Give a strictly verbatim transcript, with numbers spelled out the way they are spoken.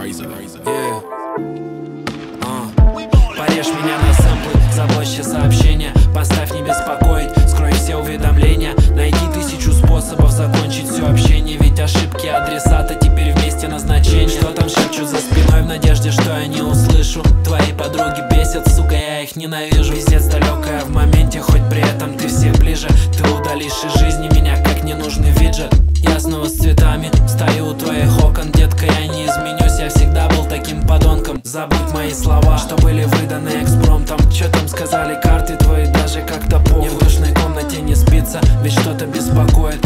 Yeah. Uh. Порежь меня на сэмплы, заблочь сообщения, поставь не беспокоить, скрой все уведомления. Найди тысячу способов закончить все общение, ведь ошибки адресата теперь вместе назначения. Что там шепчут за спиной в надежде, что я не услышу? Твои подруги бесят, сука, я их ненавижу. Пиздец далекая в моменте, хоть при этом ты всех ближе. Ты удалишь из жизни меня, как ненужный виджет. Я снова с цветами стою у твоих окон, детка, я не изменюсь, я всегда был таким подонком. Забудь мои слова, что были выданы экспромтом. Чё там сказали карты твои, даже как-то похуй. Мне в душной комнате не спится, ведь что-то беспокоит.